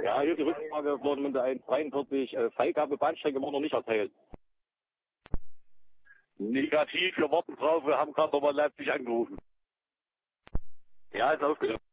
Ja, hier die Rückfrage wurden mit der 143 Freigabe Bahnstrecke wurde noch nicht erteilt. Negativ, wir warten drauf, wir haben gerade nochmal Leipzig angerufen. Ja, ist aufgenommen.